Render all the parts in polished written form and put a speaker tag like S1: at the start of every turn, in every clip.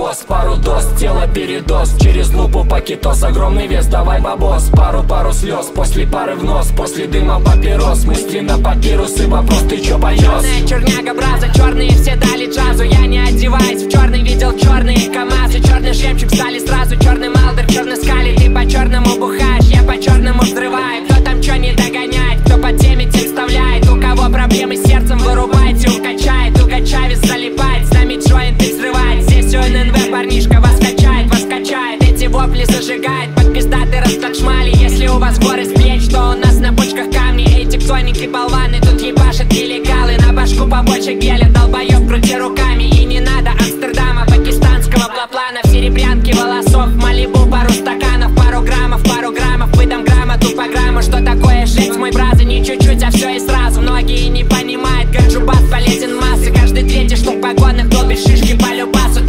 S1: паровоз, пару доз, тело передоз. Через лупу пакетос, огромный вес, давай бабос. Пару слез, после пары в нос, после дыма папирос. Мысли на папирусы, вопрос, ты чё поёс?
S2: Черная черняга, браза, черные все дали джазу. Я не одеваюсь в черный, видел черные КамАЗы. Черный жемчуг стали сразу, черный малдер, черный скали. Ты по черному бухаешь, я по черному взрываю. Кто там чё не догоняет, кто по теме тем вставляет. У кого проблемы с сердцем, вырубайте, укачает. Туго Чавес залипает, с нами джойнты взрывает. Здесь все ННВ, парнишка, вас качает. Эти вопли зажигает, под пиздаты расточмали. Если у вас горы с плеч, то у нас на почках камни. Эти тектоники болваны, тут ебашат нелегалы. На башку побольше геля, долбоёб, крути руками. И не надо Амстердама, пакистанского плана. В серебрянке волосов, Малибу, пару стаканов, пару граммов, выдам грамоту по грамму. Что такое жить, мой браза, не чуть-чуть, а все и сразу. Многие не понимают, как джубас полезен в массы. Каждый третий штук погонных долбит шишки по любасу.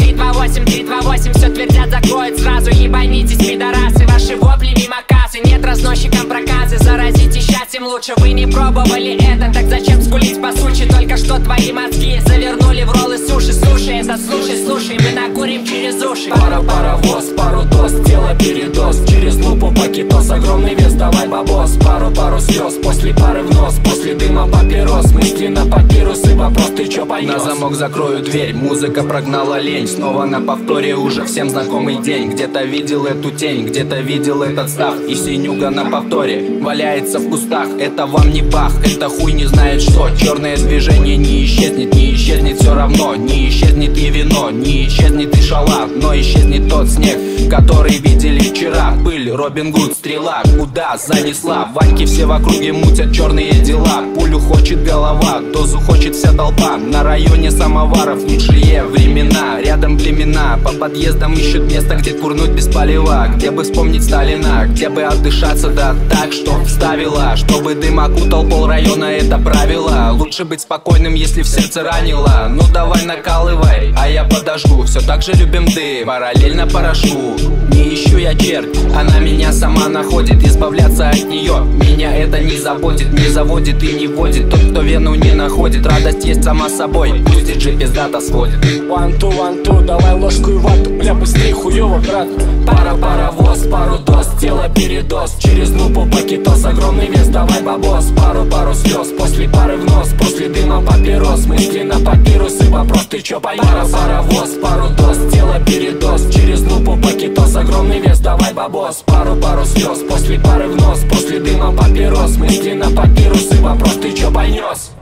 S2: 328, все твердят, закроют сразу. Ебанитесь, пидорасы, ваши вопли мимо кассы. Нет разносчикам проказы, заразите счастьем лучше. Вы не пробовали это, так зачем скулить по сути? Только что твои мозги завернули в роллы суши. Слушай это, слушай, мы накурим через уши.
S1: Паровоз, пару доз, тело передоз. Через лупу пакетос, огромный вес, давай бабос. Пару слез, после пары в нос, после дыма папирос. Мысли на папирусы, вопрос, ты чё поёс?
S3: На замок закрою дверь, музыка прогнала лень. Снова на повторе уже всем знакомый день. Где-то видел эту тень, где-то видел этот став. И синюга на повторе валяется в кустах. Это вам не бах, это хуй не знает что. Черное движение не исчезнет все равно. Не исчезнет и вино, не исчезнет и шалав. Но исчезнет тот снег, который видели вчера. Пыль, Робин Гуд, стрела, куда занесла? Ваньки все в округе мутят черные дела. Пулю хочет голова, дозу хочет вся толпа. На районе самоваров лучшие времена. Рядом племена, по подъездам ищут место, где курнуть без полива. Где бы вспомнить Сталина, где бы отдышаться, да так, что вставила. Чтобы дым окутал пол района, это правило. Лучше быть спокойным, если в сердце ранило. Ну давай накалывай, а я подожгу. Все так же любим дым, параллельно порошу. Не ищу я черт, она меня сама находит. Избавляться от нее, меня это не заботит. Не заводит и не водит тот, кто вену не находит. Радость есть сама собой, пусть диджей пиздато сводит.
S1: One, two, давай ложку и вату, бля, быстрей, хуёво, брат. Паровоз, пару доз, тело передоз. Через лупу пакетос, огромный вес, давай бабос. Пару слез, после пары в нос, после дыма папирос. Мысли на папирусы, вопрос, ты чё поёс? Паровоз, пару доз, тело передоз. Через лупу пакетос, огромный вес, давай бабос. Пару слез, после пары в нос, после дыма папирос. Мысли на папирусы, вопрос, ты чё поёс?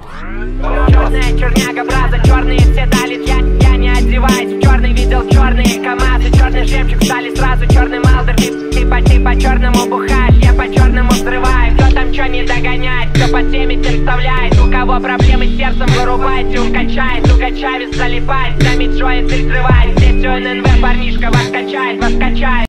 S2: Черная черняга, браза, черные все дали. Я не одеваюсь в черный, видел черные КамАЗы. Черный жемчуг стали сразу, черный малдер. Ты по черному бухаешь, я по черному взрываю. Кто там чё не догоняет, кто по теме тем вставляет. У кого проблемы с сердцем, вырубайте, укачает. Туго Чавес залипает, с нами джойнты взрывает. Здесь все ННВ, парнишка, вас качает.